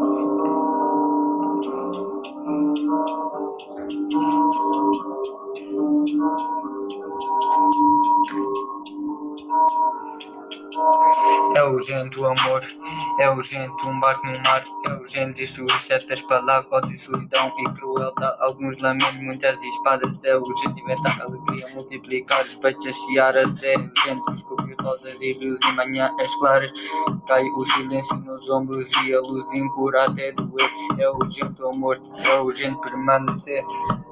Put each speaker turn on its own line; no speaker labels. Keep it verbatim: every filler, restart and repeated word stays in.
É urgente o amor, é urgente um barco no mar, é urgente destruir certas palavras, ódio, solidão e crueldade. Alguns lamentos, muitas espadas, é urgente inventar alegria, multiplicar os peixes, as searas, é urgente descobrir rosas e rios e manhãs claras. Cai o silêncio nos ombros e a luz impura até doer. É urgente o amor, é urgente permanecer.